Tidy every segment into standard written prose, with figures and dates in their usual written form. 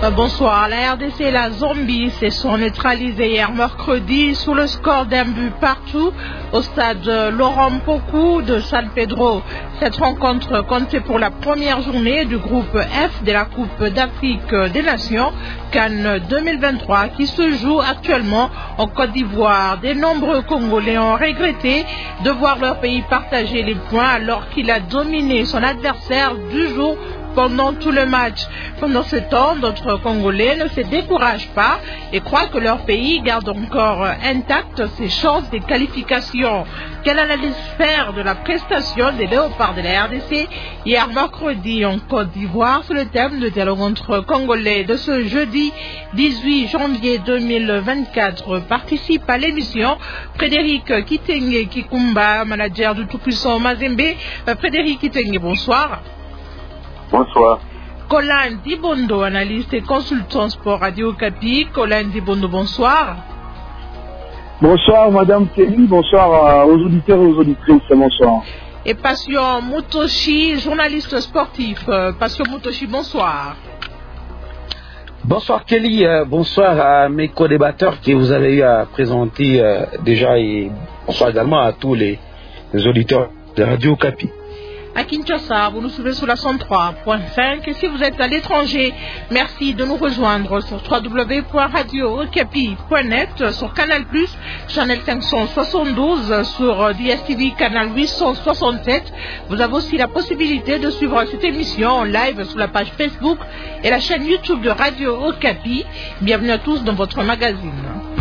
Bonsoir. La RDC et la Zambie se sont neutralisés hier mercredi sous le score d'un but partout au stade Laurent Pokou de San Pedro. Cette rencontre comptait pour la première journée du groupe F de la Coupe d'Afrique des Nations CAN 2023 qui se joue actuellement en Côte d'Ivoire. De nombreux Congolais ont regretté de voir leur pays partager les points alors qu'il a dominé son adversaire du jour pendant tout le match. Pendant ce temps, d'autres Congolais ne se découragent pas et croient que leur pays garde encore intactes ses chances de qualification. Quelle analyse faire de la prestation des Léopards de la RDC hier mercredi en Côte d'Ivoire sur le thème de dialogue entre Congolais de ce jeudi 18 janvier 2024? Participe à l'émission Frédéric Kitenge Kikumba, manager du tout-puissant Mazembe. Frédéric Kitenge, bonsoir. Bonsoir. Colin Dibondo, analyste et consultant sport Radio Okapi. Colin Dibondo, bonsoir. Bonsoir Madame Kelly, bonsoir aux auditeurs et aux auditrices, bonsoir. Et Passion Mutoshi, journaliste sportif. Passion Mutoshi, bonsoir. Bonsoir Kelly, bonsoir à mes co-débatteurs que vous avez eu à présenter déjà et bonsoir également à tous les auditeurs de Radio Okapi. À Kinshasa, vous nous suivez sur la 103.5 et si vous êtes à l'étranger, merci de nous rejoindre sur www.radiookapi.net, sur Canal+, Channel 572, sur DSTV Canal 867. Vous avez aussi la possibilité de suivre cette émission en live sur la page Facebook et la chaîne YouTube de Radio Okapi. Bienvenue à tous dans votre magazine.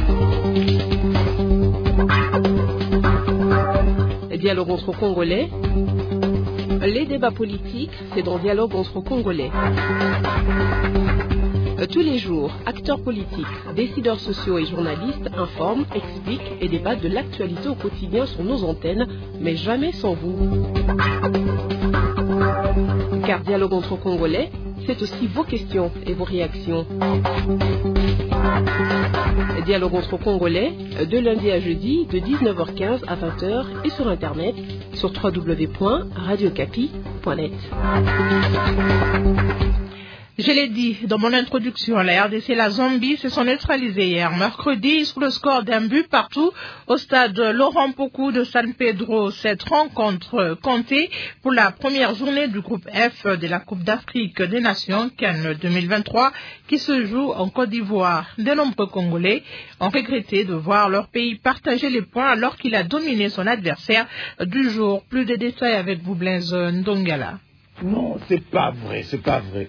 Dialogue entre Congolais. Les débats politiques, c'est dans Dialogue entre Congolais. Tous les jours, acteurs politiques, décideurs sociaux et journalistes informent, expliquent et débattent de l'actualité au quotidien sur nos antennes, mais jamais sans vous. Car Dialogue entre Congolais, c'est aussi vos questions et vos réactions. Dialogue entre Congolais, de lundi à jeudi, de 19h15 à 20h et sur Internet, sur www.radiocapi.net. Je l'ai dit dans mon introduction, la RDC et la Zambie se sont neutralisés hier mercredi sous le score d'un but partout au stade Laurent Pokou de San Pedro. Cette rencontre comptait pour la première journée du groupe F de la Coupe d'Afrique des Nations CAN 2023 qui se joue en Côte d'Ivoire. De nombreux Congolais ont regretté de voir leur pays partager les points alors qu'il a dominé son adversaire du jour. Plus de détails avec vous, Blaise Ndongala. Non, c'est pas vrai, c'est pas vrai.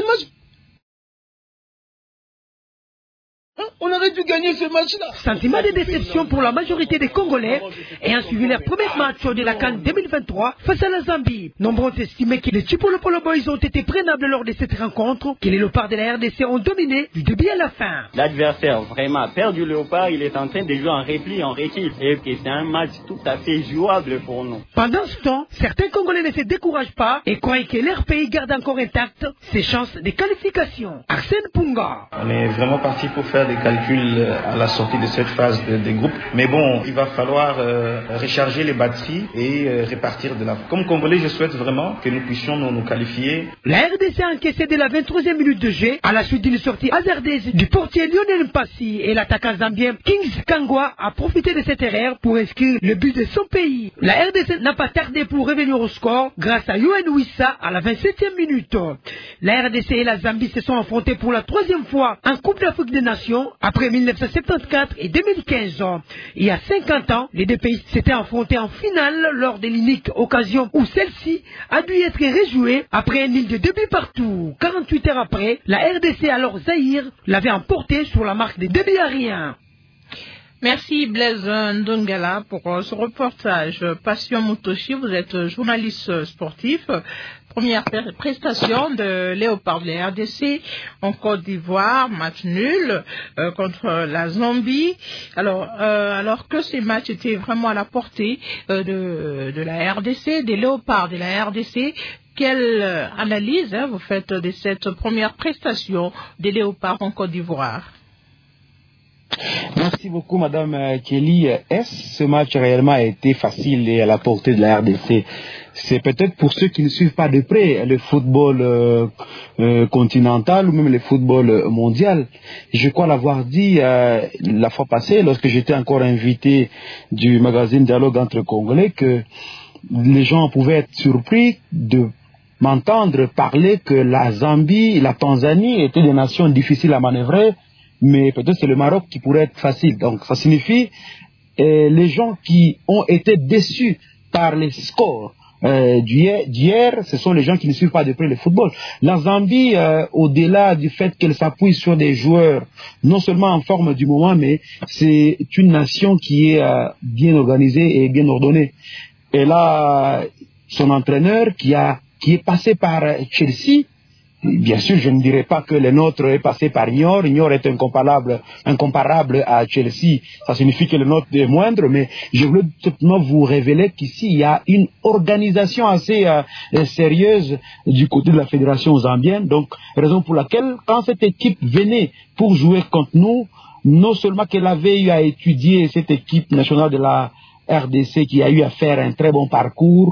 On aurait dû gagner ce match-là. Sentiment de déception pour la majorité des Congolais ayant suivi leur premier match de la CAN 2023 face à la Zambie. Nombreux ont estimé que les Chipolopolo Boys ont été prenables lors de cette rencontre, que les Léopards de la RDC ont dominé du début à la fin. L'adversaire vraiment a perdu le Léopard, il est en train de jouer en repli, en recul, et que c'est un match tout à fait jouable pour nous. Pendant ce temps, certains Congolais ne se découragent pas et croient que leur pays garde encore intact ses chances de qualification. Arsène Punga. On est vraiment parti pour faire des calculs à la sortie de cette phase des groupes. Mais bon, il va falloir recharger les batteries et repartir de là. Comme Congolais, je souhaite vraiment que nous puissions nous qualifier. La RDC a encaissé dès la 23e minute de jeu à la suite d'une sortie hasardeuse du portier Lionel Mpassi et l'attaquant zambien Kings Kangwa a profité de cette erreur pour inscrire le but de son pays. La RDC n'a pas tardé pour revenir au score grâce à Yohan Wissa à la 27e minute. La RDC et la Zambie se sont affrontés pour la 3e fois en Coupe d'Afrique des Nations après 1974 et 2015. Il y a 50 ans, les deux pays s'étaient affrontés en finale lors de l'unique occasion où celle-ci a dû être rejouée après un nul de 2 buts partout. 48 heures après, la RDC, alors Zaïre, l'avait emporté sur la marque de 2 buts à rien. Merci Blaise Ndongala pour ce reportage. Passion Mutoshi, vous êtes journaliste sportif. Première prestation de Léopard de la RDC en Côte d'Ivoire, match nul contre la Zambie. Alors que ces matchs étaient vraiment à la portée de la RDC, des Léopards de la RDC, quelle analyse vous faites de cette première prestation des Léopards en Côte d'Ivoire? Merci beaucoup, Madame Kelly. Est-ce ce match réellement a été facile et à la portée de la RDC? C'est peut-être pour ceux qui ne suivent pas de près le football continental ou même le football mondial. Je crois l'avoir dit la fois passée, lorsque j'étais encore invité du magazine Dialogue entre Congolais, que les gens pouvaient être surpris de m'entendre parler que la Zambie et la Tanzanie étaient des nations difficiles à manœuvrer, mais peut-être c'est le Maroc qui pourrait être facile. Donc ça signifie les gens qui ont été déçus par les scores d'hier, ce sont les gens qui ne suivent pas de près le football. La Zambie, au-delà du fait qu'elle s'appuie sur des joueurs non seulement en forme du moment, mais c'est une nation qui est bien organisée et bien ordonnée. Elle a son entraîneur qui est passé par Chelsea. Bien sûr, je ne dirais pas que le nôtre est passé par Niort. Niort est incomparable à Chelsea. Ça signifie que le nôtre est moindre, mais je voulais simplement vous révéler qu'ici, il y a une organisation assez sérieuse du côté de la fédération zambienne. Donc, raison pour laquelle, quand cette équipe venait pour jouer contre nous, non seulement qu'elle avait eu à étudier cette équipe nationale de la RDC qui a eu à faire un très bon parcours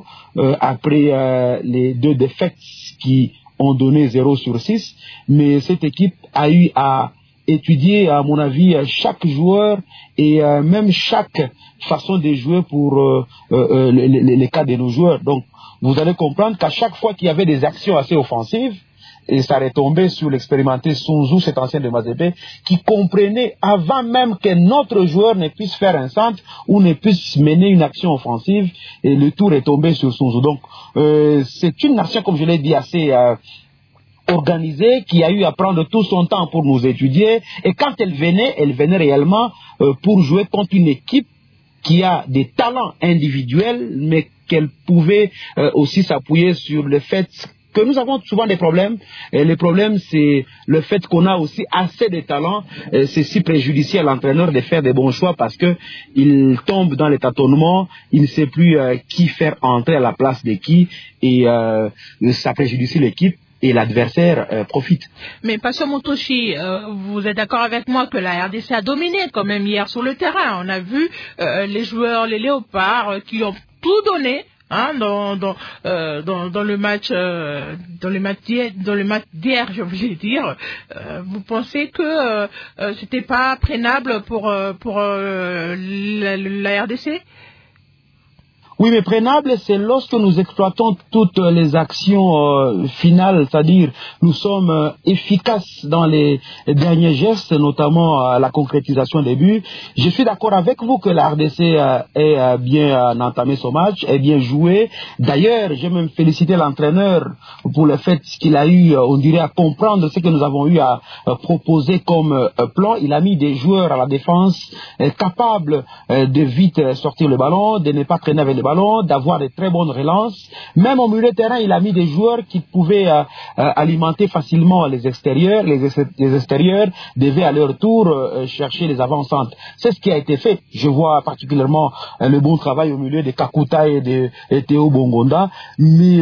après les 2 défaites qui ont donné 0/6, mais cette équipe a eu à étudier, à mon avis, chaque joueur et même chaque façon de jouer pour les cas de nos joueurs. Donc, vous allez comprendre qu'à chaque fois qu'il y avait des actions assez offensives, et ça retombait sur l'expérimenté Sunzu, cet ancien de Mazepé, qui comprenait avant même que notre joueur ne puisse faire un centre ou ne puisse mener une action offensive, et le tout est tombé sur Sunzu. Donc, c'est une nation, comme je l'ai dit, assez organisée, qui a eu à prendre tout son temps pour nous étudier, et quand elle venait réellement pour jouer contre une équipe qui a des talents individuels, mais qu'elle pouvait aussi s'appuyer sur le fait que nous avons souvent des problèmes. Et le problème, c'est le fait qu'on a aussi assez de talent. C'est si préjudiciable à l'entraîneur de faire des bons choix parce que il tombe dans les tâtonnements, il ne sait plus qui faire entrer à la place de qui, et ça préjudicie l'équipe. Et l'adversaire profite. Mais Pastor Motoshi, vous êtes d'accord avec moi que la RDC a dominé quand même hier sur le terrain. On a vu les joueurs, les léopards, qui ont tout donné. Dans le match d'hier, je voulais dire. Vous pensez que c'était pas prénable pour la RDC? Oui, mais prénable, c'est lorsque nous exploitons toutes les actions finales, c'est-à-dire nous sommes efficaces dans les derniers gestes, notamment la concrétisation des buts. Je suis d'accord avec vous que la RDC ait bien entamé son match, ait bien joué. D'ailleurs, j'ai même félicité l'entraîneur pour le fait qu'il a eu, on dirait, à comprendre ce que nous avons eu à proposer comme plan. Il a mis des joueurs à la défense capables de vite sortir le ballon, de ne pas traîner avec le ballon, d'avoir de très bonnes relances. Même au milieu de terrain, il a mis des joueurs qui pouvaient alimenter facilement les extérieurs. Les extérieurs devaient à leur tour chercher les avant-centres. C'est ce qui a été fait. Je vois particulièrement le bon travail au milieu de Kakuta et de Théo Bongonda. Mais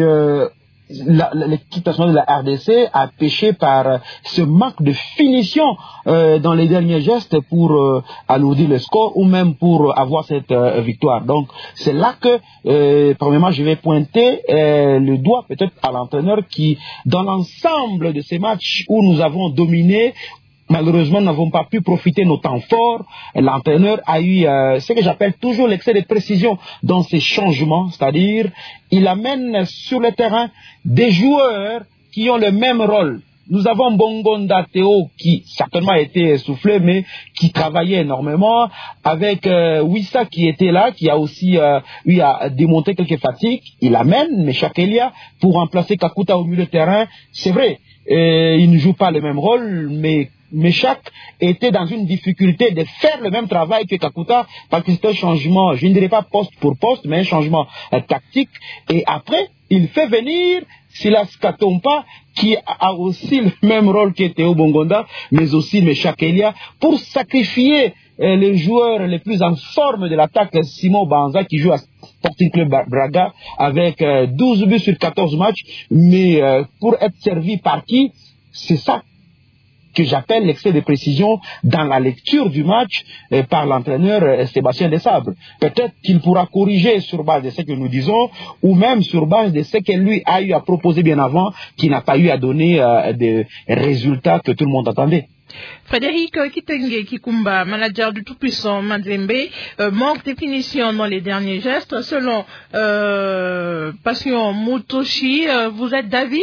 l'équipe nationale de la RDC a péché par ce manque de finition dans les derniers gestes pour alourdir le score ou même pour avoir cette victoire. Donc c'est là que premièrement je vais pointer le doigt peut-être à l'entraîneur qui, dans l'ensemble de ces matchs où nous avons dominé, malheureusement, nous n'avons pas pu profiter de nos temps forts. L'entraîneur a eu ce que j'appelle toujours l'excès de précision dans ses changements, c'est-à-dire il amène sur le terrain des joueurs qui ont le même rôle. Nous avons Bongonda Théo qui certainement a été essoufflé mais qui travaillait énormément, avec Wissa qui était là, qui a aussi eu à démonter quelques fatigues. Il amène Meshakelia pour remplacer Kakuta au milieu de terrain. C'est vrai, il ne joue pas le même rôle, mais Meshak était dans une difficulté de faire le même travail que Kakuta parce que c'était un changement, je ne dirais pas poste pour poste, mais un changement tactique. Et après, il fait venir Silas Katompa qui a aussi le même rôle que Théo Bongonda, mais aussi Meshak Elia, pour sacrifier les joueurs les plus en forme de l'attaque, Simon Banza qui joue à Sporting Club Braga avec 12 buts sur 14 matchs, mais pour être servi par qui? C'est ça que j'appelle l'excès de précision dans la lecture du match par l'entraîneur Sébastien Desabre. Peut-être qu'il pourra corriger sur base de ce que nous disons, ou même sur base de ce que lui a eu à proposer bien avant, qui n'a pas eu à donner des résultats que tout le monde attendait. Frédéric Kitenge Kikumba, manager du tout-puissant Mazembe, manque de finition dans les derniers gestes. Selon Patient Mutoshi, vous êtes d'avis?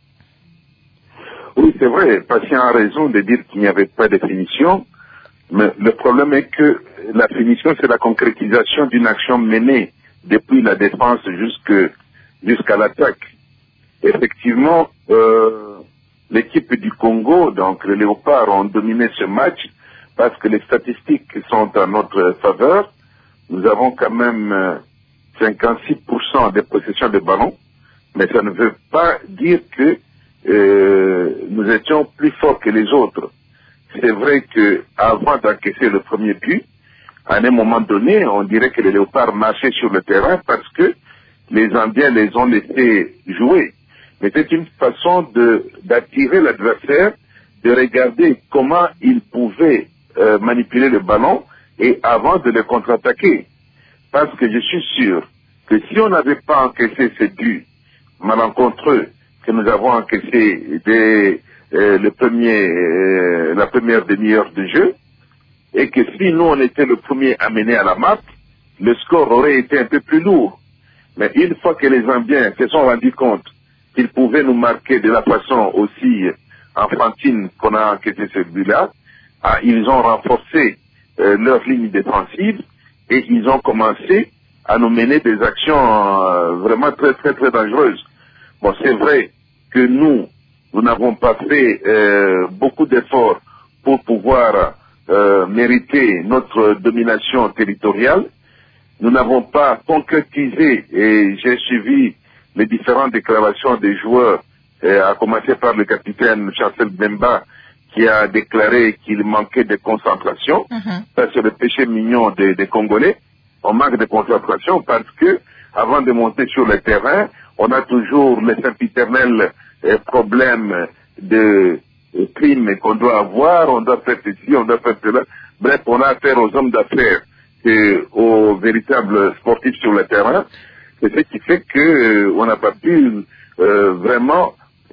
Oui, c'est vrai. Patient a raison de dire qu'il n'y avait pas de finition. Mais le problème est que la finition, c'est la concrétisation d'une action menée depuis la défense jusqu'à l'attaque. Effectivement, l'équipe du Congo, donc les Léopards, ont dominé ce match parce que les statistiques sont en notre faveur. Nous avons quand même 56% de possession de ballon, mais ça ne veut pas dire que nous étions plus forts que les autres. C'est vrai que avant d'encaisser le premier but, à un moment donné, on dirait que les Léopards marchaient sur le terrain parce que les Indiens les ont laissés jouer. Mais c'est une façon d'attirer l'adversaire, de regarder comment il pouvait manipuler le ballon et avant de le contre-attaquer. Parce que je suis sûr que si on n'avait pas encaissé ces buts malencontreux que nous avons encaissés dès la première demi-heure de jeu, et que si nous on était le premier à mener à la marque, le score aurait été un peu plus lourd. Mais une fois que les Indiens se sont rendus compte qu'ils pouvaient nous marquer de la façon aussi enfantine qu'on a encaissé ce but-là, ils ont renforcé leur ligne défensive et ils ont commencé à nous mener des actions vraiment très très très dangereuses. Bon, c'est vrai que nous n'avons pas fait beaucoup d'efforts pour pouvoir mériter notre domination territoriale. Nous n'avons pas concrétisé, et j'ai suivi les différentes déclarations des joueurs, à commencer par le capitaine Chancel Bemba, qui a déclaré qu'il manquait de concentration. Ça, c'est le péché mignon des Congolais. On manque de concentration parce que, avant de monter sur le terrain, on a toujours les sempiternels problèmes de primes qu'on doit avoir, on doit faire ceci, on doit faire cela. Bref, on a affaire aux hommes d'affaires et aux véritables sportifs sur le terrain. C'est ce qui fait que on n'a pas pu vraiment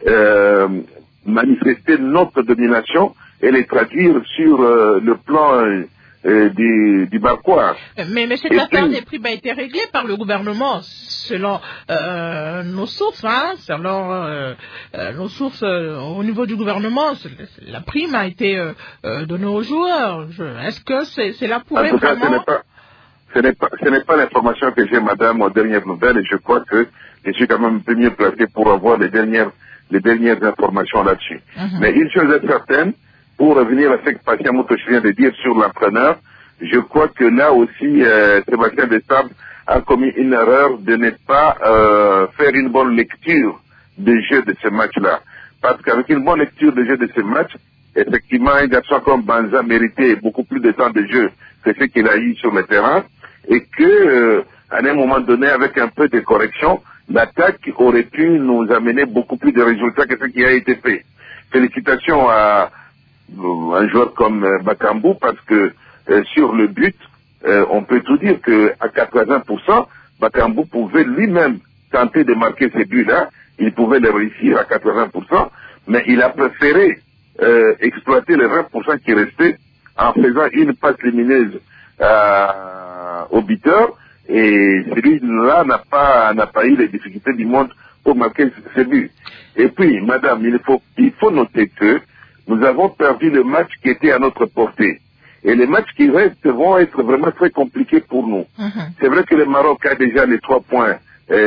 manifester notre domination et les traduire sur le plan du Barquois. Mais cette affaire des primes a été réglée par le gouvernement, selon nos sources, selon nos sources au niveau du gouvernement. La prime a été donnée aux joueurs. Est-ce que c'est là pour vraiment... Ce n'est pas l'information que j'ai, madame, aux dernières nouvelles, et je crois que je suis quand même un peu mieux placé pour avoir les dernières informations là-dessus. Mais une chose est certaine, pour revenir à ce que Patient Mutoshi vient de dire sur l'entraîneur, je crois que là aussi, Sébastien Desabre a commis une erreur de ne pas faire une bonne lecture du jeu de ce match-là. Parce qu'avec une bonne lecture du jeu de ce match, effectivement, un garçon comme Banza méritait beaucoup plus de temps de jeu que ce qu'il a eu sur le terrain, et que, à un moment donné, avec un peu de correction, l'attaque aurait pu nous amener beaucoup plus de résultats que ce qui a été fait. Félicitations à un joueur comme Bakambu, parce que sur le but, on peut tout dire qu'à 80%, Bakambu pouvait lui-même tenter de marquer ces buts-là, il pouvait les réussir à 80%, mais il a préféré exploiter les 20% qui restaient en faisant une passe lumineuse au buteur, et celui-là n'a pas eu les difficultés du monde pour marquer ce but. Et puis, madame, il faut noter que nous avons perdu le match qui était à notre portée. Et les matchs qui restent vont être vraiment très compliqués pour nous. C'est vrai que le Maroc a déjà les 3 points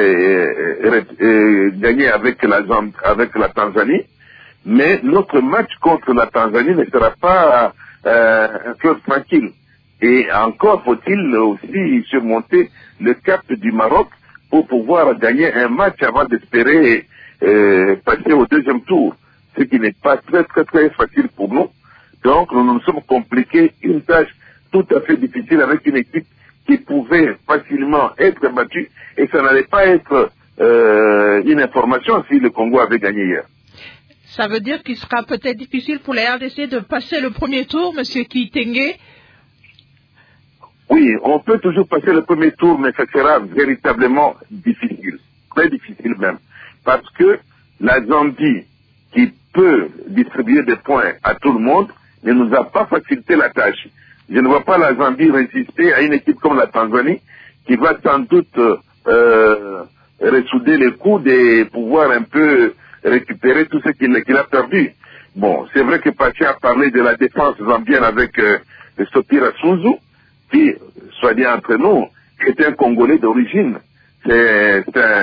gagnés avec la Tanzanie, mais notre match contre la Tanzanie ne sera pas un fleuve tranquille. Et encore faut-il aussi surmonter le cap du Maroc pour pouvoir gagner un match avant d'espérer passer au deuxième tour, ce qui n'est pas très très très facile pour nous. Donc nous nous sommes compliqués une tâche tout à fait difficile avec une équipe qui pouvait facilement être battue, et ça n'allait pas être une information si le Congo avait gagné hier. Ça veut dire qu'il sera peut-être difficile pour la RDC de passer le premier tour, Monsieur Kitenge? Oui, on peut toujours passer le premier tour, mais ça sera véritablement difficile, très difficile même, parce que la Zambie, qui peut distribuer des points à tout le monde, ne nous a pas facilité la tâche. Je ne vois pas la Zambie résister à une équipe comme la Tanzanie, qui va sans doute ressouder les coudes et pouvoir un peu récupérer tout ce qu'il a perdu. Bon, c'est vrai que Pachi a parlé de la défense zambienne avec Sopira Suzu, qui, soit dit entre nous, est un Congolais d'origine. C'est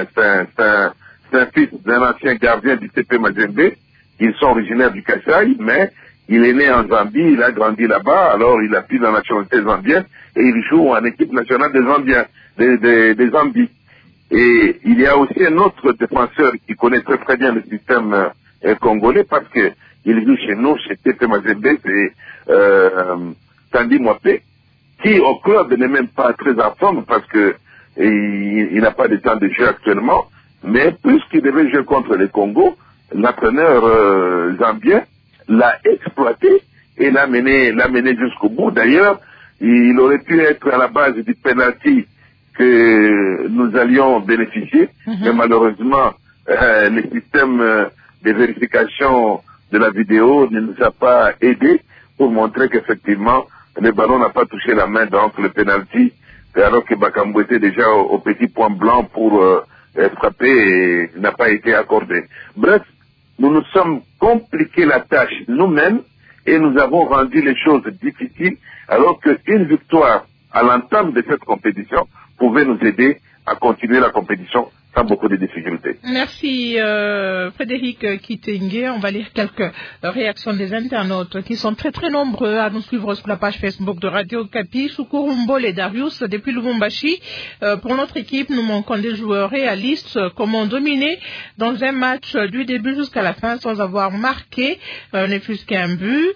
un fils d'un ancien gardien du TP Mazembe. Ils sont originaires du Kasaï, mais il est né en Zambie, il a grandi là-bas, alors il a pris la nationalité zambienne et il joue en équipe nationale des Zambiens, des Zambies. Et il y a aussi un autre défenseur qui connaît très très bien le système congolais parce que il joue chez nous, chez TP Mazembe, c'est Tandy Mwapé, qui au club n'est même pas très en forme parce que il n'a pas de temps de jeu actuellement, mais puisqu'il devait jouer contre les Congo, l'entraîneur zambien l'a exploité et l'a mené jusqu'au bout. D'ailleurs, il aurait pu être à la base du penalty que nous allions bénéficier, mais malheureusement, le système de vérification de la vidéo ne nous a pas aidé pour montrer qu'effectivement, le ballon n'a pas touché la main, donc le penalty, alors que Bakambu était déjà au petit point blanc pour frapper et n'a pas été accordé. Bref, nous nous sommes compliqué la tâche nous-mêmes et nous avons rendu les choses difficiles alors qu'une victoire à l'entame de cette compétition pouvait nous aider à continuer la compétition sans beaucoup de difficultés. Merci Frédéric Kitenge. On va lire quelques réactions des internautes qui sont très très nombreux à nous suivre sur la page Facebook de Radio Kapi. Choukourumbo et Darius depuis Lubumbashi. Pour notre équipe, nous manquons des joueurs réalistes. Comment dominer dans un match du début jusqu'à la fin sans avoir marqué ne fût-ce qu'un but.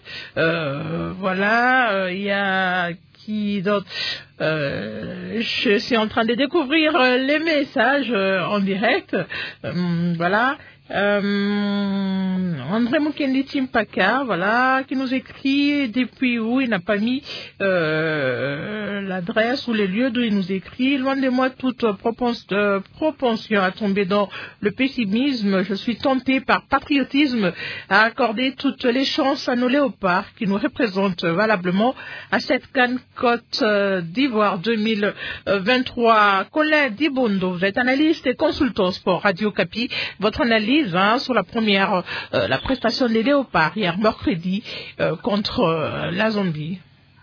Voilà, il y a qui d'autre. Je suis en train de découvrir les messages en direct. Voilà. André Mukendi Timpaka, voilà, qui nous écrit depuis où il n'a pas mis l'adresse ou les lieux d'où il nous écrit. Loin de moi toute propension à tomber dans le pessimisme. Je suis tenté par patriotisme à accorder toutes les chances à nos léopards qui nous représentent valablement à cette CAN Côte d'Ivoire 2023. Colin Dibondo, vous êtes analyste et consultant sport Radio Kapi. Votre analyse sur la première, la prestation des léopards hier mercredi contre la Zambie.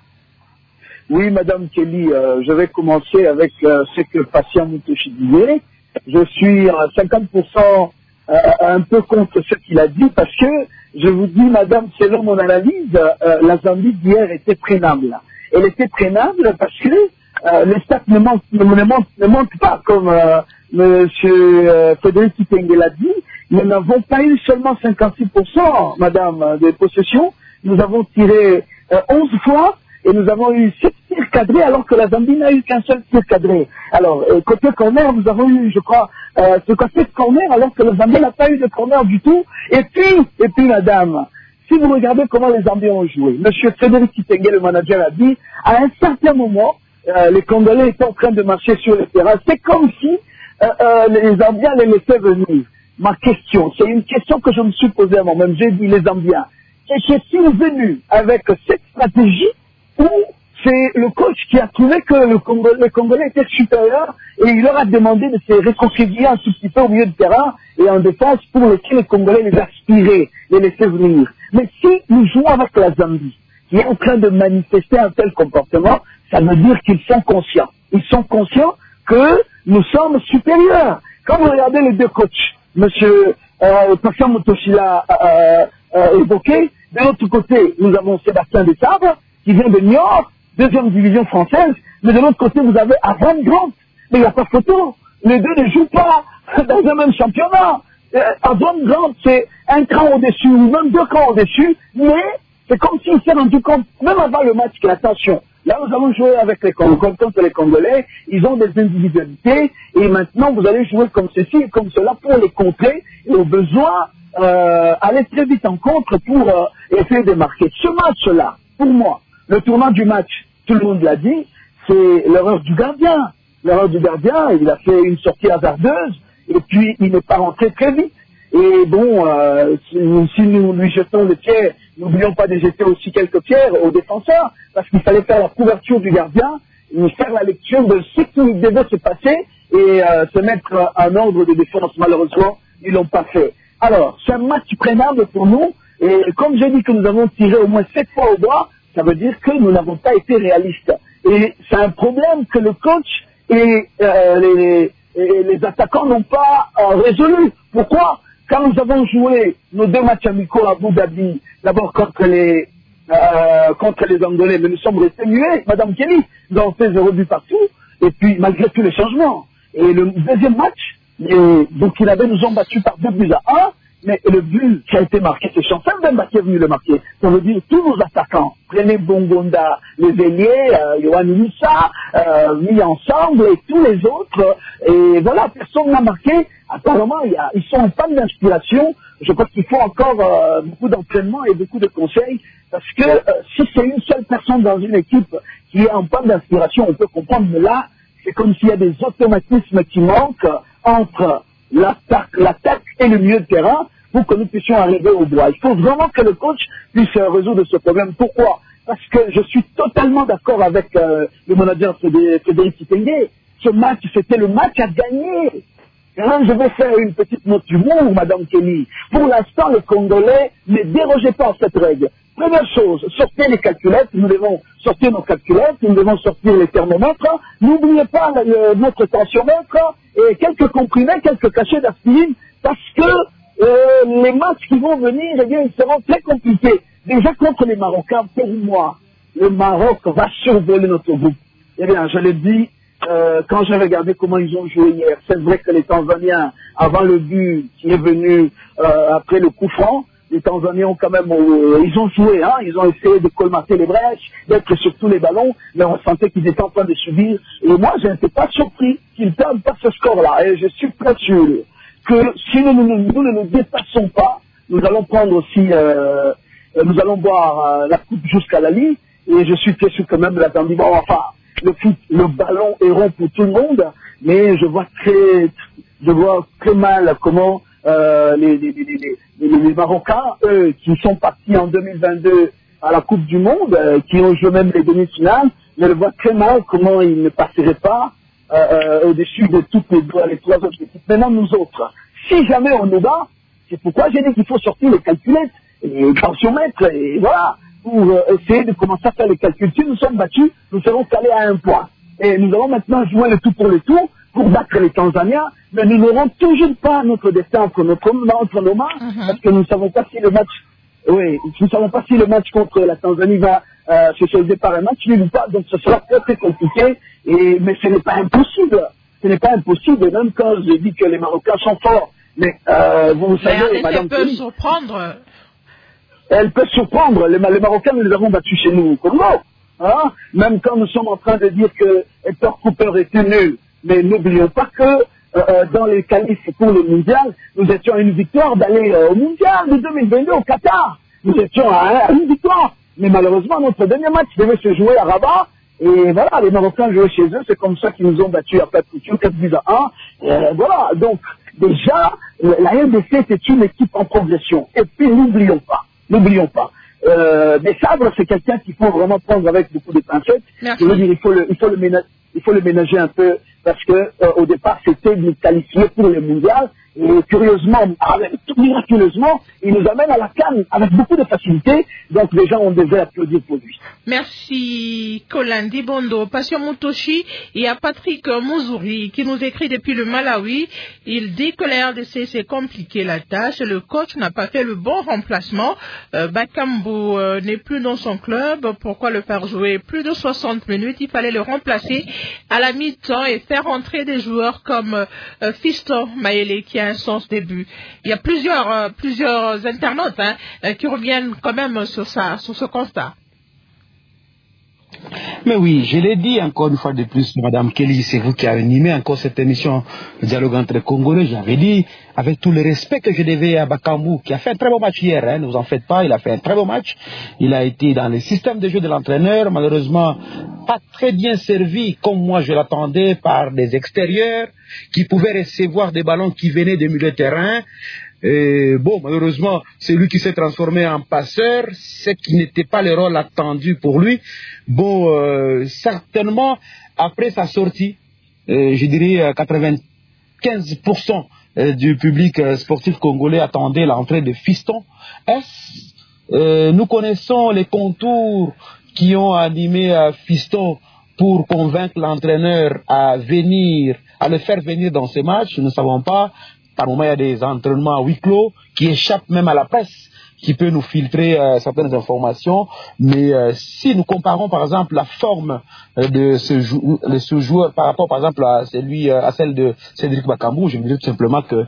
Oui, Madame Kelly, je vais commencer avec ce que Patient Mutoshi disait. Je suis à 50% un peu contre ce qu'il a dit parce que je vous dis, Madame, selon mon analyse, la Zambie d'hier était prenable. Elle était prenable parce que les stats ne montent pas comme Monsieur Frédéric Kitenge l'a dit. Nous n'avons pas eu seulement 56%, Madame, de possession. Nous avons tiré 11 fois et nous avons eu 7 tirs cadrés alors que la Zambie n'a eu qu'un seul tir cadré. Alors, côté corner, nous avons eu, je crois, 7 corners alors que la Zambie n'a pas eu de corner du tout. Et puis, Madame, si vous regardez comment les Zambiens ont joué, Monsieur Frédéric Kitenge, le manager, a dit, à un certain moment, les Congolais étaient en train de marcher sur le terrain. C'est comme si les Zambiens les laissaient venir. Ma question, c'est une question que je me suis posée à moi-même. J'ai dit, les Zambiens, est-ce venu avec cette stratégie ou c'est le coach qui a trouvé que les Congolais étaient supérieurs et il leur a demandé de se réconcilier un tout petit peu au milieu du terrain et en défense pour laisser les Congolais les aspirer, les laisser venir. Mais si nous jouons avec la Zambie, qui est en train de manifester un tel comportement, ça veut dire qu'ils sont conscients. Ils sont conscients que nous sommes supérieurs. Quand vous regardez les deux coachs, Monsieur Patient Mutoshi l'a évoqué. De l'autre côté, nous avons Sébastien Desabre, qui vient de Niort, 2e division française. Mais de l'autre côté, vous avez Avram Grant. Mais il n'y a pas photo. Les deux ne jouent pas dans un même championnat. Avram Grant, c'est un cran au-dessus, ou même 2 crans au-dessus. Mais c'est comme s'il s'est rendu compte, même avant le match, que attention, Là, nous allons jouer avec les Congolais, contre les Congolais. Ils ont des individualités. Et maintenant, vous allez jouer comme ceci et comme cela pour les contrer. Et au besoin, aller très vite en contre pour essayer de marquer. Ce match-là, pour moi, le tournant du match, tout le monde l'a dit, c'est l'erreur du gardien. L'erreur du gardien, il a fait une sortie hasardeuse. Et puis, il n'est pas rentré très vite. Et bon, si nous lui jetons les pierres, n'oublions pas de jeter aussi quelques pierres aux défenseurs, parce qu'il fallait faire la couverture du gardien, et faire la lecture de ce qui devait se passer, et se mettre en ordre de défense. Malheureusement, ils l'ont pas fait. Alors, c'est un match prenable pour nous, et comme j'ai dit que nous avons tiré au moins 7 fois au bois, ça veut dire que nous n'avons pas été réalistes. Et c'est un problème que le coach et les attaquants n'ont pas résolu. Pourquoi? Quand nous avons joué nos 2 matchs amicaux à Abu Dhabi, d'abord contre les Angolais, mais nous sommes restés muets, Madame Kelly, nous avons fait 0 but partout, et puis malgré tous les changements. Et le deuxième match, les Burkinabés nous ont battus par 2 buts à 1, mais le but qui a été marqué, c'est Chancel Demba qui est venu le marquer. Ça veut dire tous nos attaquants, prenez Bongonda, les ailiers, Yohan Nissa, mis ensemble, et tous les autres, et voilà, personne n'a marqué. Apparemment, ils sont en panne d'inspiration. Je crois qu'il faut encore beaucoup d'entraînement et beaucoup de conseils, parce que si c'est une seule personne dans une équipe qui est en panne d'inspiration, on peut comprendre, mais là, c'est comme s'il y a des automatismes qui manquent entre l'attaque et le milieu de terrain pour que nous puissions arriver au bois. Il faut vraiment que le coach puisse résoudre ce problème. Pourquoi? Parce que je suis totalement d'accord avec le manager Frédéric Kitenge. Ce match, c'était le match à gagner. Et là, je vais faire une petite note d'humour, Madame Kelly. Pour l'instant, les Congolais ne dérogez pas à cette règle. Première chose, sortez les calculettes, nous devons sortir nos calculettes, nous devons sortir les thermomètres. N'oubliez pas notre tensiomètre et quelques comprimés, quelques cachets d'aspirine, parce que les matchs qui vont venir, eh bien, ils seront très compliqués. Déjà contre les Marocains, pour moi, le Maroc va survoler notre groupe. Eh bien, je l'ai dit, quand j'ai regardé comment ils ont joué hier, c'est vrai que les Tanzaniens, avant le but qui est venu après le coup franc, les Tanzaniens ont quand même, ils ont joué, hein, ils ont essayé de colmater les brèches, d'être sur tous les ballons, mais on sentait qu'ils étaient en train de subir. Et moi, je n'étais pas surpris qu'ils perdent pas ce score-là. Et je suis très sûr que si nous ne nous dépassons pas, nous allons prendre aussi, nous allons boire la coupe jusqu'à la ligne. Et je suis très sûr que même la Gambie, bon, enfin, le ballon est rond pour tout le monde, mais je vois très mal comment les Marocains, eux, qui sont partis en 2022 à la Coupe du Monde, qui ont joué même les demi-finales, je le vois très mal comment ils ne passeraient pas au-dessus de toutes les 3 autres équipes. Maintenant, nous autres, si jamais on nous bat, c'est pourquoi j'ai dit qu'il faut sortir les calculettes, et tensiomètres, et voilà, pour essayer de commencer à faire les calculs. Si nous sommes battus, nous serons calés à 1 point. Et nous allons maintenant jouer le tout pour le tout, pour battre les Tanzaniens, mais nous n'aurons toujours pas notre destin entre nos mains, parce que nous ne savons pas si le match, contre la Tanzanie va se solder par un match nul ou pas, donc ce sera très très compliqué, mais ce n'est pas impossible. Ce n'est pas impossible, même quand je dis que les Marocains sont forts, mais vous savez, Madame peut surprendre. Elle peut surprendre. Les Marocains, nous les avons battus chez nous au Congo. Hein? Même quand nous sommes en train de dire que Hector Cooper était nul. Mais n'oublions pas que dans les qualifs pour le mondial, nous étions à une victoire d'aller au mondial de 2022 au Qatar. Nous étions à une victoire. Mais malheureusement, notre dernier match devait se jouer à Rabat. Et voilà, les Marocains jouaient chez eux. C'est comme ça qu'ils nous ont battus à 4 buts à 1. Voilà. Donc, déjà, la RDC, c'est une équipe en progression. Et puis, n'oublions pas. Des sabres, c'est quelqu'un qu'il faut vraiment prendre avec beaucoup de pincettes. Merci. Je veux dire, il faut le ménager un peu, parce que au départ, c'était de nous qualifier pour le mondial. Et curieusement, miraculeusement, il nous amène à la CAN avec beaucoup de facilité. Donc les gens, on devait applaudir pour lui. Merci Colin Dibondo. Passion Mutoshi, il y a Patrick Mouzouri qui nous écrit depuis le Malawi. Il dit que la RDC c'est compliqué la tâche. Le coach n'a pas fait le bon remplacement. Bakambu n'est plus dans son club. Pourquoi le faire jouer plus de 60 minutes? Il fallait le remplacer à la mi-temps et faire entrer des joueurs comme Fiston Maele qui a un sens début. Il y a plusieurs internautes qui reviennent quand même sur ce constat. Mais oui, je l'ai dit encore une fois de plus, Madame Kelly, c'est vous qui avez animé encore cette émission de dialogue entre les Congolais. J'avais dit, avec tout le respect que je devais à Bakambu, qui a fait un très beau match hier, hein, ne vous en faites pas, il a fait un très beau match. Il a été dans le système de jeu de l'entraîneur, malheureusement pas très bien servi comme moi je l'attendais par des extérieurs qui pouvaient recevoir des ballons qui venaient du milieu de terrain. Bon, malheureusement, c'est lui qui s'est transformé en passeur, ce qui n'était pas le rôle attendu pour lui. Bon, certainement, après sa sortie, je dirais 95% du public sportif congolais attendait l'entrée de Fiston. Nous connaissons les contours qui ont animé Fiston pour convaincre l'entraîneur à le faire venir dans ces matchs. Nous ne savons pas. Par moment, il y a des entraînements à huis clos qui échappent même à la presse, qui peut nous filtrer certaines informations. Mais si nous comparons, par exemple, la forme de ce joueur par rapport, par exemple, à celle de Cédric Bakambu, je me dis tout simplement que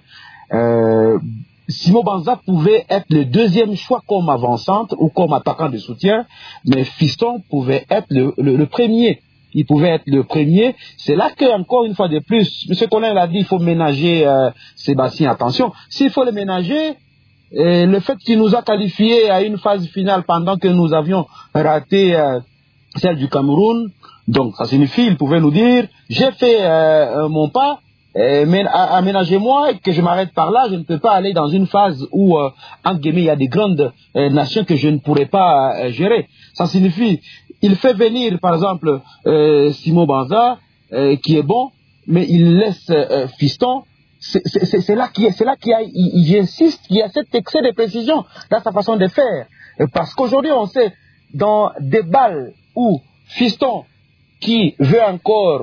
Simon Banza pouvait être le deuxième choix comme avant-centre ou comme attaquant de soutien, mais Fiston pouvait être le premier. Il pouvait être le premier. C'est là que, encore une fois de plus, M. Colin l'a dit, il faut ménager Sébastien. Attention, s'il faut le ménager, le fait qu'il nous a qualifiés à une phase finale pendant que nous avions raté celle du Cameroun, donc ça signifie, il pouvait nous dire, j'ai fait mon pas, mais aménagez-moi et que je m'arrête par là, je ne peux pas aller dans une phase où, en guillemets, il y a des grandes nations que je ne pourrais pas gérer. Ça signifie, il fait venir, par exemple, Simon Banza, qui est bon, mais il laisse Fiston. C'est là qu'il y a, j'insiste, il y a cet excès de précision dans sa façon de faire. Parce qu'aujourd'hui, on sait, dans des balles où Fiston, qui veut encore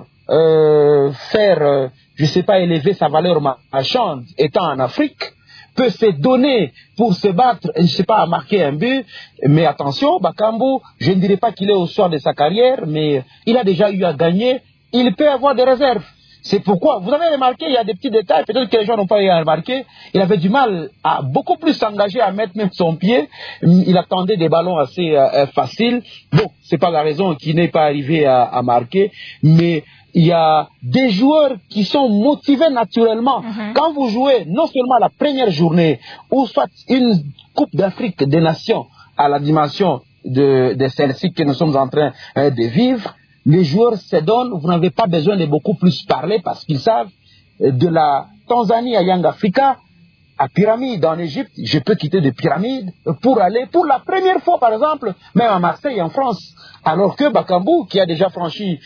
faire, je ne sais pas, élever sa valeur marchande, étant en Afrique, peut se donner pour se battre, je ne sais pas, à marquer un but, mais attention, Bakambu, je ne dirais pas qu'il est au soir de sa carrière, mais il a déjà eu à gagner, il peut avoir des réserves. C'est pourquoi, vous avez remarqué, il y a des petits détails, peut-être que les gens n'ont pas eu à remarquer, il avait du mal à beaucoup plus s'engager à mettre même son pied, il attendait des ballons assez faciles. Bon, c'est pas la raison qu'il n'est pas arrivé à marquer, mais il y a des joueurs qui sont motivés naturellement. Quand vous jouez non seulement la première journée, ou soit une Coupe d'Afrique des Nations à la dimension de celle-ci que nous sommes en train de vivre, les joueurs se donnent, vous n'avez pas besoin de beaucoup plus parler parce qu'ils savent, de la Tanzanie à Young Africa, à Pyramide en Égypte, je peux quitter de Pyramide pour aller, pour la première fois par exemple, même à Marseille en France. Alors que Bakambu, qui a déjà franchi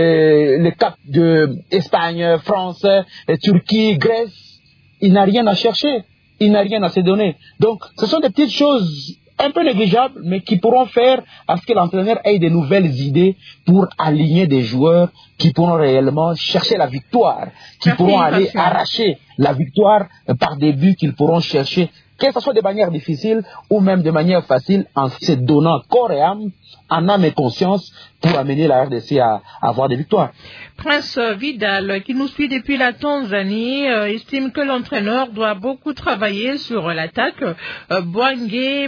le cap de Espagne, France, Turquie, Grèce, il n'a rien à chercher, il n'a rien à se donner. Donc ce sont des petites choses un peu négligeables, mais qui pourront faire à ce que l'entraîneur ait de nouvelles idées pour aligner des joueurs qui pourront réellement chercher la victoire, qui pourront aller arracher la victoire par des buts qu'ils pourront chercher, que ce soit de manière difficile ou même de manière facile, en se donnant corps et âme, en âme et conscience, pour amener la RDC à avoir des victoires. Prince Vidal, qui nous suit depuis la Tanzanie, estime que l'entraîneur doit beaucoup travailler sur l'attaque. Boangé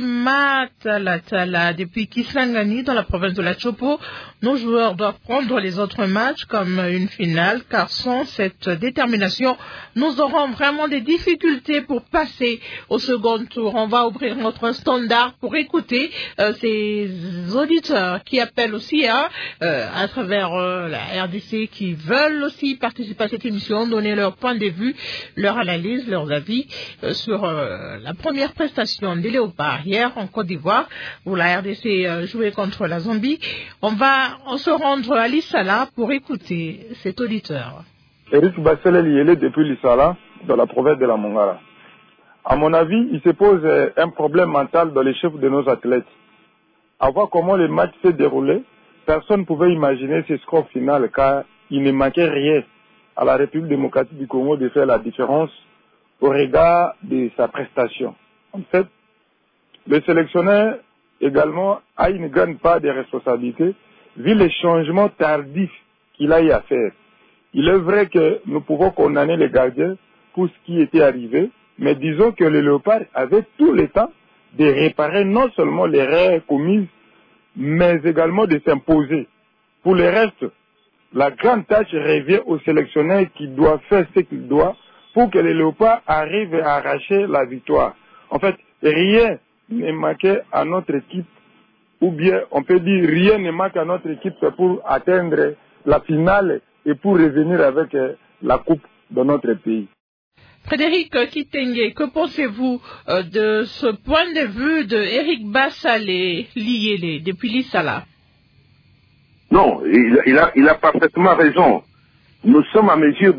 Matalatala, depuis Kisangani, dans la province de la Chopo, nos joueurs doivent prendre les autres matchs comme une finale, car sans cette détermination, nous aurons vraiment des difficultés pour passer au second tour. On va ouvrir notre standard pour écouter ces auditeurs qui appellent aussi à travers la RDC, qui veulent aussi participer à cette émission, donner leur point de vue, leur analyse, leurs avis sur la première prestation des Léopards hier en Côte d'Ivoire, où la RDC jouait contre la Zambie. On se rendre à Lissala pour écouter cet auditeur. Eric Basselel Yele depuis Lissala, dans la province de la Mongara. À mon avis, il se pose un problème mental dans les chefs de nos athlètes. À voir comment le match s'est déroulé, personne ne pouvait imaginer ce score final, car il ne manquait rien à la République démocratique du Congo de faire la différence au regard de sa prestation. En fait, le sélectionneur également a une grande part de responsabilité vu les changements tardifs qu'il a eu à faire. Il est vrai que nous pouvons condamner les gardiens pour ce qui était arrivé, mais disons que le Léopard avait tout le temps de réparer non seulement l'erreur commise, mais également de s'imposer. Pour le reste, la grande tâche revient au sélectionneur qui doit faire ce qu'il doit pour que les Léopards arrivent à arracher la victoire. En fait, rien ne manquait à notre équipe, ou bien on peut dire rien ne manque à notre équipe pour atteindre la finale et pour revenir avec la coupe de notre pays. Frédéric Kitenge, que pensez-vous de ce point de vue de Eric Bassalé Liélé depuis l'Issala? Non, il a parfaitement raison. Nous étions en mesure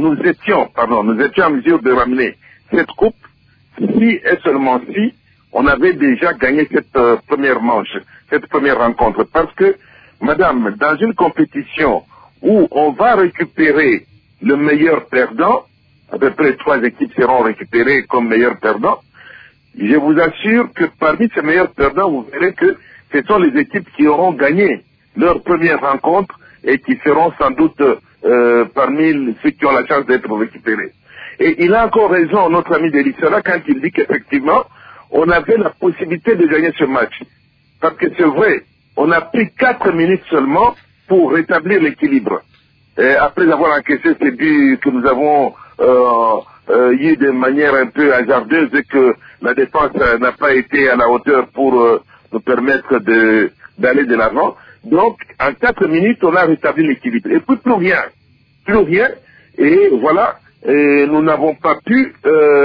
de ramener cette coupe si et seulement si on avait déjà gagné cette première manche, cette première rencontre. Parce que, madame, dans une compétition où on va récupérer le meilleur perdant, à peu près 3 équipes seront récupérées comme meilleurs perdants, je vous assure que parmi ces meilleurs perdants, vous verrez que ce sont les équipes qui auront gagné leur première rencontre et qui seront sans doute parmi ceux qui ont la chance d'être récupérés. Et il a encore raison, notre ami Delissala, quand il dit qu'effectivement, on avait la possibilité de gagner ce match. Parce que c'est vrai, on a pris 4 minutes seulement pour rétablir l'équilibre. Après avoir encaissé ces buts que nous avons eu de manière un peu hasardeuse et que la défense n'a pas été à la hauteur pour nous permettre d'aller de l'avant. Donc, en 4 minutes, on a rétabli l'équilibre. Et puis, plus rien. Et voilà, nous n'avons pas pu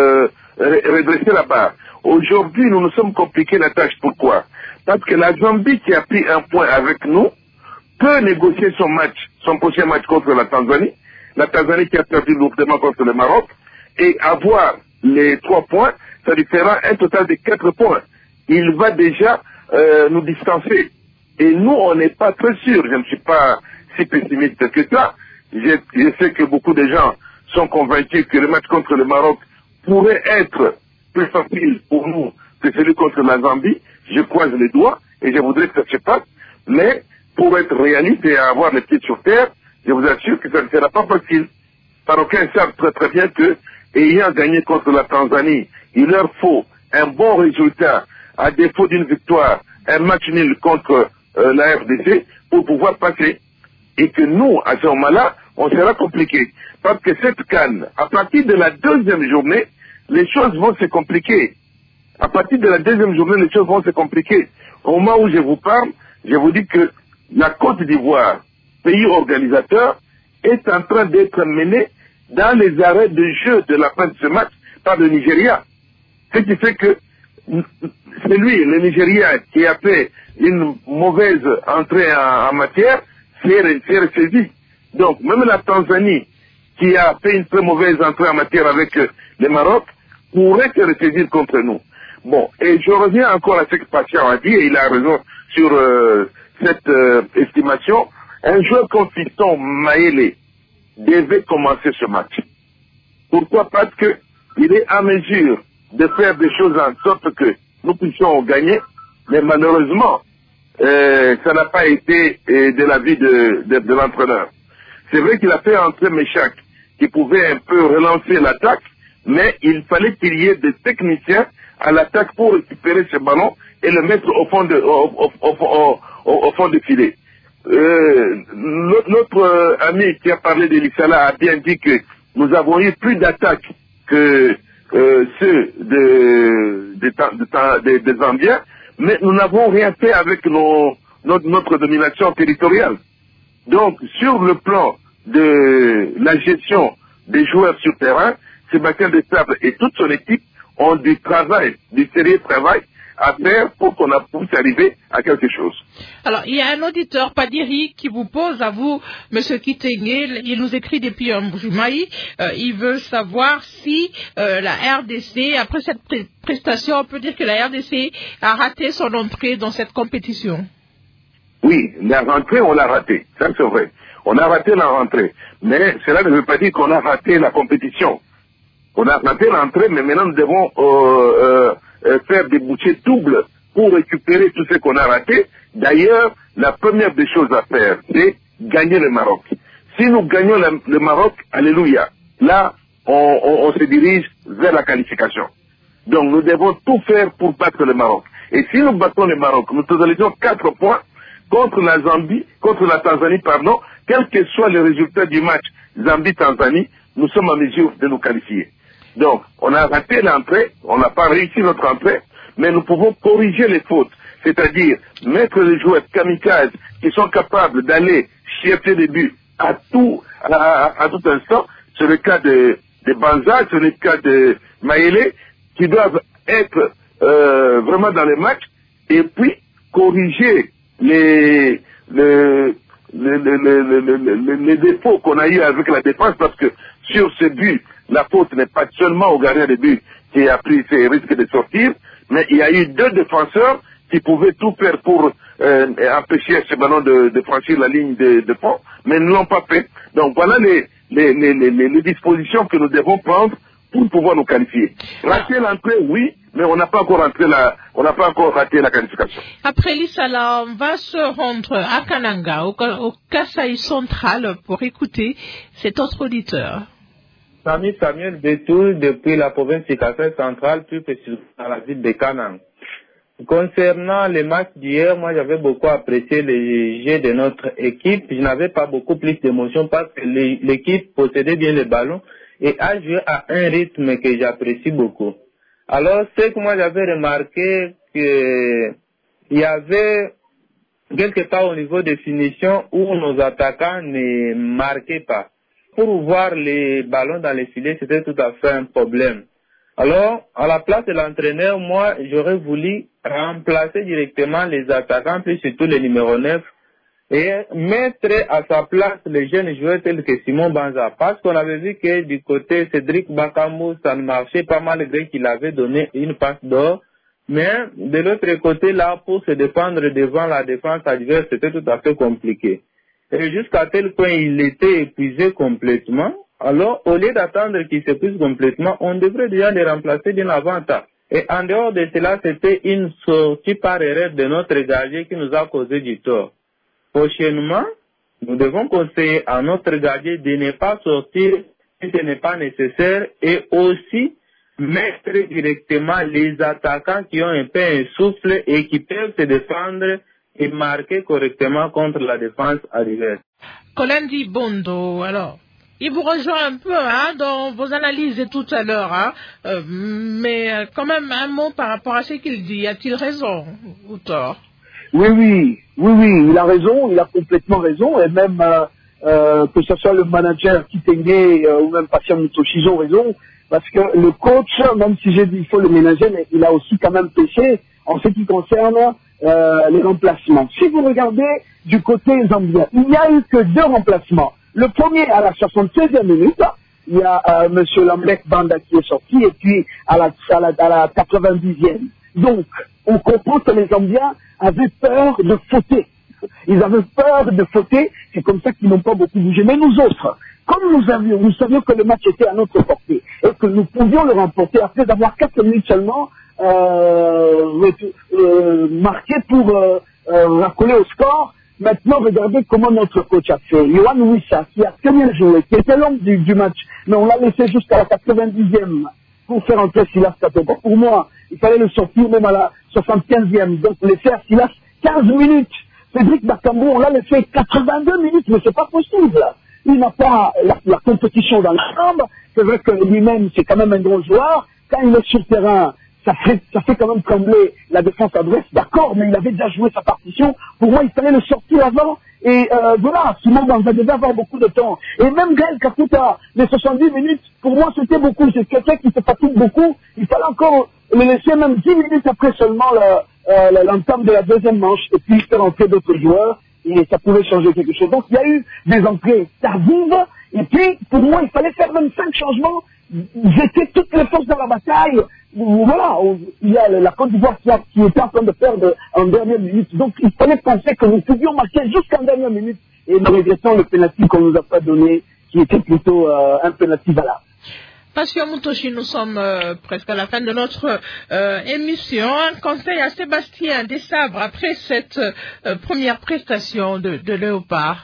redresser la barre. Aujourd'hui, nous nous sommes compliqués la tâche. Pourquoi? Parce que la Zambie qui a pris un point avec nous peut négocier son prochain match contre la Tanzanie. La Tanzanie qui a perdu lourdement contre le Maroc. Et avoir les 3 points, ça lui fera un total de 4 points. Il va déjà nous distancer. Et nous, on n'est pas très sûrs. Je ne suis pas si pessimiste que ça. Je sais que beaucoup de gens sont convaincus que le match contre le Maroc pourrait être plus facile pour nous que celui contre la Zambie. Je croise les doigts et je voudrais que ça se passe. Mais pour être réaliste et avoir les pieds sur terre, je vous assure que ça ne sera pas facile. Marocains savent très très bien que, ayant gagné contre la Tanzanie, il leur faut un bon résultat, à défaut d'une victoire, un match nul contre la RDC pour pouvoir passer. Et que nous, à ce moment-là, on sera compliqué. Parce que cette CAN, à partir de la 2e journée, les choses vont se compliquer. À partir de la 2e journée, les choses vont se compliquer. Au moment où je vous parle, je vous dis que la Côte d'Ivoire, pays organisateur, est en train d'être menée dans les arrêts de jeu de la fin de ce match par le Nigeria. Ce qui fait que c'est lui, le Nigeria, qui a fait une mauvaise entrée en matière, s'est ressaisi. Donc, même la Tanzanie, qui a fait une très mauvaise entrée en matière avec le Maroc, pourrait se ressaisir contre nous. Bon, et je reviens encore à ce que Patient a dit, et il a raison sur cette estimation. Un joueur comme Fiston Maélé devait commencer ce match. Pourquoi? Parce qu'il est en mesure de faire des choses en sorte que nous puissions gagner, mais malheureusement, ça n'a pas été de l'avis de l'entraîneur. C'est vrai qu'il a fait entrer Méchac, qui pouvait un peu relancer l'attaque, mais il fallait qu'il y ait des techniciens à l'attaque pour récupérer ce ballon et le mettre au fond du filet. Notre ami qui a parlé de l'Issala a bien dit que nous avons eu plus d'attaques que ceux des Zambiens, mais nous n'avons rien fait avec notre domination territoriale. Donc, sur le plan de la gestion des joueurs sur terrain, Sébastien Desabre et toute son équipe ont du sérieux travail à faire pour qu'on puisse arriver à quelque chose. Alors, il y a un auditeur, Padiri, qui vous pose à vous, M. Kitenge, il nous écrit depuis Mbujimaï, il veut savoir si la RDC, après cette prestation, on peut dire que la RDC a raté son entrée dans cette compétition. Oui, la rentrée, on l'a ratée, ça c'est vrai. On a raté la rentrée, mais cela ne veut pas dire qu'on a raté la compétition. On a raté l'entrée, mais maintenant nous devons faire des bouchées doubles pour récupérer tout ce qu'on a raté. D'ailleurs, la première des choses à faire, c'est gagner le Maroc. Si nous gagnons le Maroc, alléluia, là, on se dirige vers la qualification. Donc, nous devons tout faire pour battre le Maroc. Et si nous battons le Maroc, nous totalisons 4 points, contre la Tanzanie, pardon, quel que soit le résultat du match Zambie-Tanzanie, nous sommes en mesure de nous qualifier. Donc, on a raté l'entrée, on n'a pas réussi notre entrée, mais nous pouvons corriger les fautes, c'est-à-dire mettre les joueurs kamikazes qui sont capables d'aller chercher des buts à tout instant. C'est le cas de Banza, c'est le cas de Maélé, qui doivent être vraiment dans les matchs, et puis corriger les défauts qu'on a eu avec la défense, parce que sur ce but, la faute n'est pas seulement au gardien de but qui a pris ses risques de sortir, mais il y a eu 2 défenseurs qui pouvaient tout faire pour empêcher ce ballon de franchir la ligne de fond, mais ne l'ont pas fait. Donc voilà les dispositions que nous devons prendre pour pouvoir nous qualifier. Rater l'entrée, oui, mais on n'a pas encore raté la qualification. Après l'Issala, on va se rendre à Kananga, au Kasaï central, pour écouter cet autre auditeur. Samuel Betoul, depuis la province du Kasaï central, plus précisément dans la ville de Kanang. Concernant les matchs d'hier, moi j'avais beaucoup apprécié les jeux de notre équipe. Je n'avais pas beaucoup plus d'émotion parce que l'équipe possédait bien le ballon et a joué à un rythme que j'apprécie beaucoup. Alors, c'est que moi j'avais remarqué qu'il y avait quelque part au niveau de finition où nos attaquants ne marquaient pas. Pour voir les ballons dans les filets, c'était tout à fait un problème. Alors, à la place de l'entraîneur, moi, j'aurais voulu remplacer directement les attaquants, puis surtout les numéros 9, et mettre à sa place les jeunes joueurs tels que Simon Banza. Parce qu'on avait vu que du côté Cédric Bakambu, ça ne marchait pas malgré qu'il avait donné une passe d'or. Mais de l'autre côté, là, pour se défendre devant la défense adverse, c'était tout à fait compliqué. Et jusqu'à tel point, il était épuisé complètement. Alors, au lieu d'attendre qu'il s'épuise complètement, on devrait déjà les remplacer d'une avant-temps. Et en dehors de cela, c'était une sortie par erreur de notre gardien qui nous a causé du tort. Prochainement, nous devons conseiller à notre gardien de ne pas sortir si ce n'est pas nécessaire et aussi mettre directement les attaquants qui ont un peu un souffle et qui peuvent se défendre et marquer correctement contre la défense adverse. Kolendi Bondo, alors, il vous rejoint un peu dans vos analyses tout à l'heure, mais quand même un mot par rapport à ce qu'il dit. A-t-il raison ou tort? Oui, il a raison, il a complètement raison, et même que ce soit le manager Kitenge ou même Patient Mutoshi, ils ont raison, parce que le coach, même si j'ai dit il faut le ménager, mais il a aussi quand même péché en ce qui concerne les remplacements. Si vous regardez du côté zambien, il n'y a eu que 2 remplacements. Le premier à la 76e minute, il y a M. Lambek Banda qui est sorti, et puis à la 90e. Donc, on comprend que les Zambiens avaient peur de fauter. Ils avaient peur de fauter, c'est comme ça qu'ils n'ont pas beaucoup bougé. Mais nous autres, comme nous savions que le match était à notre portée, et que nous pouvions le remporter après avoir 4 minutes seulement marqué pour raccoler au score. Maintenant, regardez comment notre coach a fait. Yohan Wissa, qui a très bien joué, qui était l'homme du match, mais on l'a laissé jusqu'à la 90e pour faire entrer Silas Katoko. Pour moi, il fallait le sortir même à la 75e, donc laisser à Silas 15 minutes. Cédric Bakambu, on l'a laissé 82 minutes, mais c'est pas possible. Il n'a pas la compétition dans la jambe. C'est vrai que lui-même, c'est quand même un gros joueur. Quand il est sur le terrain, ça fait quand même trembler la défense adverse, d'accord, mais il avait déjà joué sa partition. Pour moi, il fallait le sortir avant. Et voilà, Simon Banza devait avoir beaucoup de temps. Et même Gaël Kakuta, les 70 minutes, pour moi, c'était beaucoup. C'est quelqu'un qui se fatigue beaucoup. Il fallait encore le laisser même 10 minutes après seulement l'entame de la deuxième manche et puis faire entrer d'autres joueurs. Et ça pouvait changer quelque chose. Donc, il y a eu des entrées tardives. Et puis, pour moi, il fallait faire même 5 changements. Jeter toutes les forces dans la bataille. Voilà, il y a la Côte d'Ivoire qui était en train de perdre en dernière minute. Donc, il fallait penser que nous pouvions marquer jusqu'en dernière minute. Et nous regrettons le pénalty qu'on nous a pas donné, qui était plutôt un pénalty valable. Patient Mutoshi, nous sommes presque à la fin de notre émission. Un conseil à Sébastien Desabre après cette première prestation de Léopard.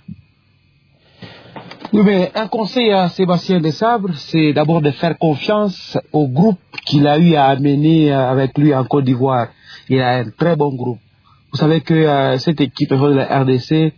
Oui, mais un conseil à Sébastien Desabre, c'est d'abord de faire confiance au groupe qu'il a eu à amener avec lui en Côte d'Ivoire. Il a un très bon groupe. Vous savez que cette équipe de la RDC,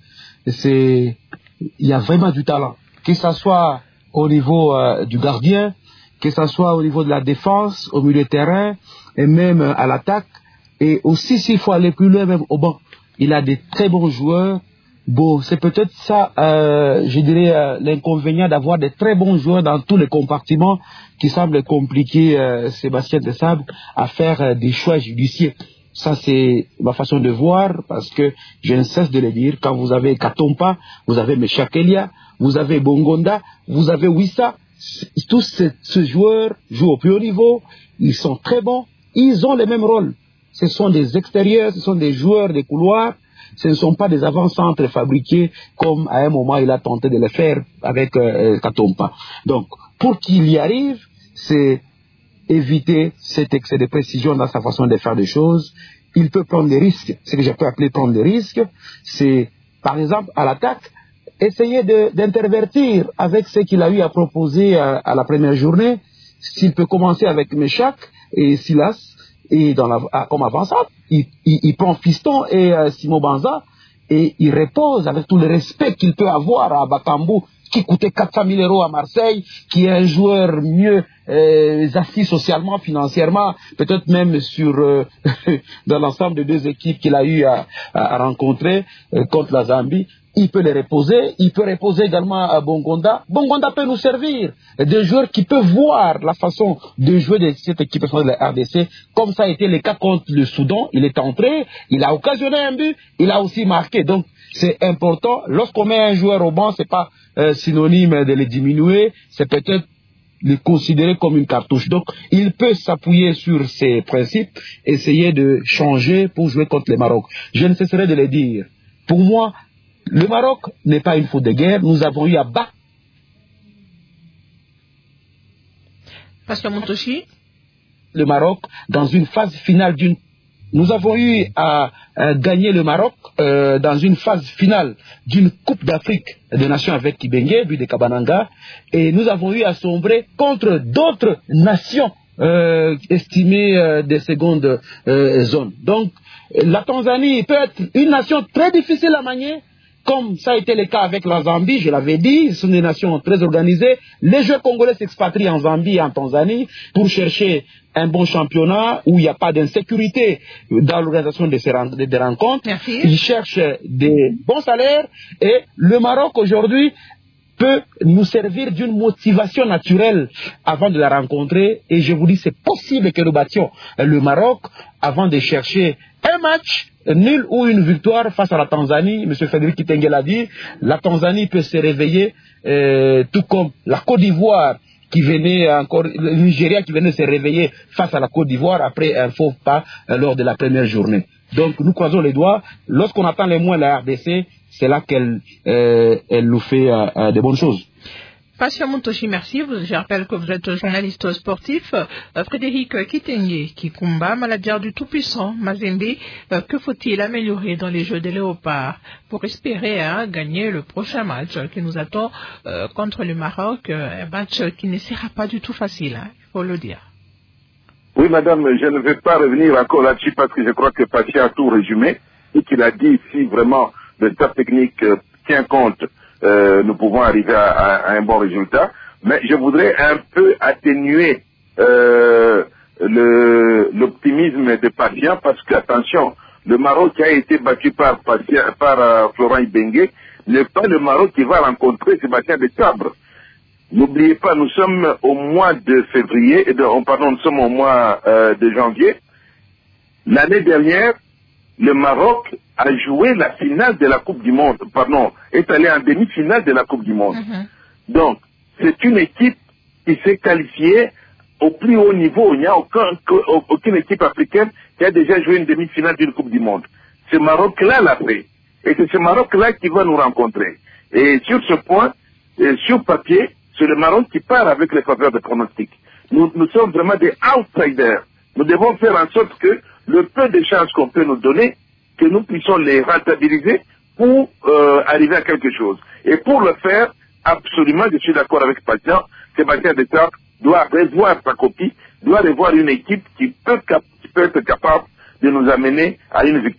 il y a vraiment du talent. Que ce soit au niveau du gardien, que ce soit au niveau de la défense, au milieu de terrain, et même à l'attaque. Et aussi, s'il faut aller plus loin, même au banc, il a des très bons joueurs. Bon, c'est peut-être ça, je dirais, l'inconvénient d'avoir des très bons joueurs dans tous les compartiments qui semble compliquer Sébastien Desabre à faire des choix judicieux. Ça, c'est ma façon de voir, parce que je ne cesse de le dire, quand vous avez Katompa, vous avez Meshakelia, vous avez Bongonda, vous avez Wissa, tous ces joueurs jouent au plus haut niveau, ils sont très bons, ils ont les mêmes rôles. Ce sont des extérieurs, ce sont des joueurs des couloirs, ce ne sont pas des avant-centres fabriqués comme à un moment il a tenté de le faire avec Katompa. Donc, pour qu'il y arrive, c'est éviter cet excès de précision dans sa façon de faire des choses. Il peut prendre des risques. Ce que je peux appeler prendre des risques, c'est, par exemple, à l'attaque, essayer d'intervertir avec ce qu'il a eu à proposer à la première journée. S'il peut commencer avec Meshak et Silas, et comme avant-centre, il prend Fiston et Simon Banza, et il repose avec tout le respect qu'il peut avoir à Bakambu, qui coûtait 400 000 € à Marseille, qui est un joueur mieux assis socialement, financièrement, peut-être même dans l'ensemble des deux équipes qu'il a eu à rencontrer contre la Zambie. Il peut les reposer, il peut reposer également à Bongonda. Bongonda peut nous servir des joueurs qui peuvent voir la façon de jouer de cette équipe de la RDC, comme ça a été le cas contre le Soudan. Il est entré, il a occasionné un but, il a aussi marqué. Donc c'est important. Lorsqu'on met un joueur au banc, c'est pas synonyme de le diminuer, c'est peut-être le considérer comme une cartouche. Donc il peut s'appuyer sur ces principes, essayer de changer pour jouer contre le Maroc. Je ne cesserai de le dire. Pour moi, le Maroc n'est pas une faute de guerre. Nous avons eu à battre. Pasteur Montoshi. Le Maroc dans une phase finale Nous avons eu à gagner le Maroc dans une phase finale d'une Coupe d'Afrique des Nations avec Kibenge, but de Kabananga, et nous avons eu à sombrer contre d'autres nations estimées des secondes zones. Donc, la Tanzanie peut être une nation très difficile à manier, comme ça a été le cas avec la Zambie, je l'avais dit, ce sont des nations très organisées. Les joueurs congolais s'expatrient en Zambie et en Tanzanie pour chercher un bon championnat où il n'y a pas d'insécurité dans l'organisation des rencontres. Merci. Ils cherchent des bons salaires et le Maroc aujourd'hui peut nous servir d'une motivation naturelle avant de la rencontrer, et je vous dis c'est possible que nous battions le Maroc avant de chercher un match nul ou une victoire face à la Tanzanie. M. Frédéric Kitenge l'a dit, la Tanzanie peut se réveiller tout comme la Côte d'Ivoire qui venait encore, le Nigeria qui venait se réveiller face à la Côte d'Ivoire après un faux pas lors de la première journée. Donc nous croisons les doigts. Lorsqu'on attend les moins la RDC, c'est là qu'elle nous fait de bonnes choses. Pasteur Montoshi, merci. Je rappelle que vous êtes journaliste sportif. Frédéric Kitenge Kikumba, manager du tout-puissant Mazembe. Que faut-il améliorer dans les Jeux des Léopards pour espérer gagner le prochain match qui nous attend contre le Maroc, un match qui ne sera pas du tout facile, il faut le dire. Oui, madame, je ne vais pas revenir encore là-dessus parce que je crois que Passia a tout résumé et qu'il a dit si vraiment le staff technique tient compte, nous pouvons arriver à un bon résultat. Mais je voudrais un peu atténuer l'optimisme de Passia parce que, attention, le Maroc qui a été battu par Florent Ibenge n'est pas le Maroc qui va rencontrer Sébastien Desabre. N'oubliez pas, nous sommes au mois de février, nous sommes au mois de janvier. L'année dernière, le Maroc a joué la finale de la Coupe du Monde, est allé en demi-finale de la Coupe du Monde. Donc, c'est une équipe qui s'est qualifiée au plus haut niveau. Il n'y a aucune équipe africaine qui a déjà joué une demi-finale d'une Coupe du Monde. Ce Maroc-là l'a fait. Et c'est ce Maroc-là qui va nous rencontrer. Et sur ce point, sur papier, c'est le Maroc qui part avec les faveurs de pronostic. Nous sommes vraiment des outsiders. Nous devons faire en sorte que le peu de chances qu'on peut nous donner, que nous puissions les rentabiliser pour arriver à quelque chose. Et pour le faire, absolument, je suis d'accord avec Sébastien Desabre doit revoir sa copie, doit revoir une équipe qui peut être capable de nous amener à une victoire.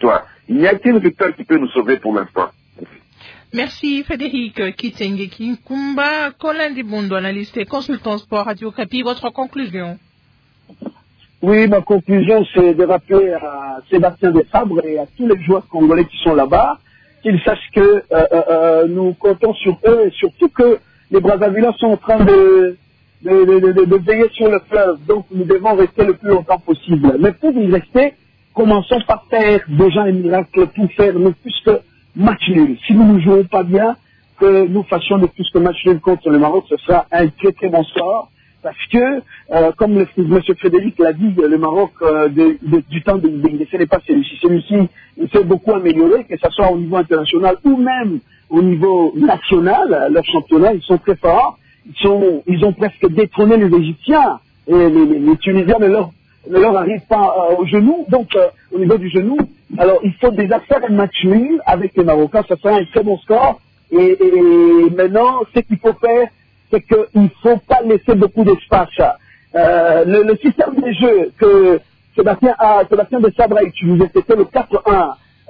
Il n'y a qu'une victoire qui peut nous sauver pour l'instant. Merci Frédéric Kitenge Kinkumba, Colin Dibondo, analyste et consultant sport Radio Kapi. Votre conclusion? Oui, ma conclusion, c'est de rappeler à Sébastien Desabre et à tous les joueurs congolais qui sont là-bas qu'ils sachent que nous comptons sur eux et surtout que les Brazzavillais sont en train de veiller sur le fleuve. Donc nous devons rester le plus longtemps possible. Mais pour y rester, commençons par faire déjà un miracle pour faire ne plus que match nul. Si nous ne jouons pas bien, que nous fassions ne plus que match nul contre le Maroc, ce sera un très très bon score. Parce que, comme M. Frédéric l'a dit, le Maroc, du temps de ce n'est pas celui-ci. Celui-ci, il s'est beaucoup amélioré, que ce soit au niveau international ou même au niveau national. Leur championnat, ils sont très forts. Ils ont presque détrôné les Égyptiens. Et les Tunisiens ne leur arrivent pas au genou, donc au niveau du genou. Alors, il faut déjà faire un match nul avec les Marocains. Ça sera un très bon score. Et maintenant, ce qu'il faut faire, c'est qu'il ne faut pas laisser beaucoup d'espace. Le système de jeu que Sébastien Desabre a utilisé, c'était le 4-1.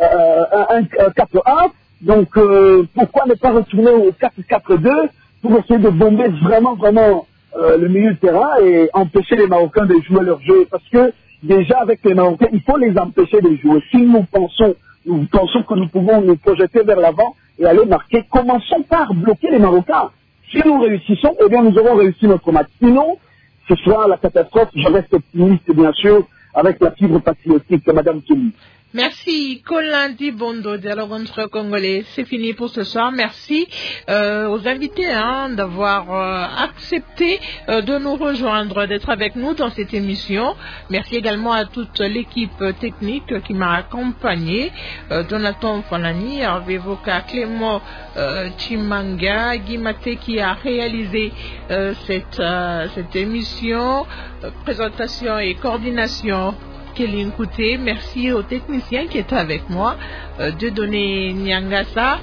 4-1. Donc, pourquoi ne pas retourner au 4-4-2 pour essayer de bomber vraiment le milieu de terrain et empêcher les Marocains de jouer leur jeu? Parce que déjà, avec les Marocains, il faut les empêcher de jouer. Si nous pensons que nous pouvons nous projeter vers l'avant et aller marquer, commençons par bloquer les Marocains. Si nous réussissons, eh bien nous aurons réussi notre match. Sinon, ce sera la catastrophe. Je reste optimiste, bien sûr, avec la fibre patriotique de Mme Kelly. Merci Colin Dibondo, dialogue entre Congolais. C'est fini pour ce soir. Merci aux invités d'avoir accepté de nous rejoindre, d'être avec nous dans cette émission. Merci également à toute l'équipe technique qui m'a accompagné. Jonathan Fanani, Hervé Voka, Clément Chimanga, Guy Maté qui a réalisé cette émission. Présentation et coordination Kéline Kouté. Merci aux techniciens qui étaient avec moi, Dieudonné Nyangasa,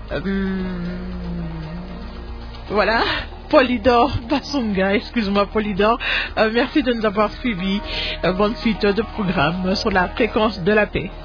voilà, Polydor Basunga, excuse-moi Polydor, merci de nous avoir suivis. Bonne suite de programme sur la fréquence de la paix.